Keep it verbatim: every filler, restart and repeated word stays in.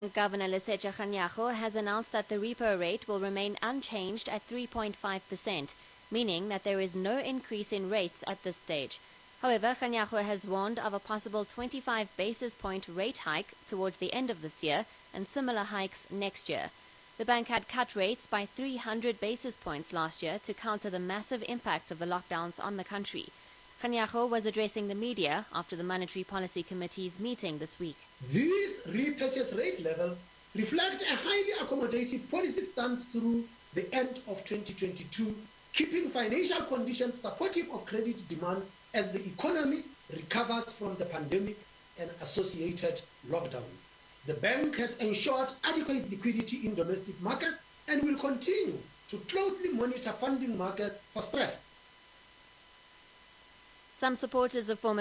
Governor Lesetja Kganyago has announced that the repo rate will remain unchanged at three point five percent, meaning that there is no increase in rates at this stage. However, Kganyago has warned of a possible twenty-five basis point rate hike towards the end of this year and similar hikes next year. The bank had cut rates by three hundred basis points last year to counter the massive impact of the lockdowns on the country. Kganyago was addressing the media after the Monetary Policy Committee's meeting this week. These repurchase rate levels reflect a highly accommodative policy stance through the end of twenty twenty-two, keeping financial conditions supportive of credit demand as the economy recovers from the pandemic and associated lockdowns. The bank has ensured adequate liquidity in domestic markets and will continue to closely monitor funding markets for stress. Some supporters of former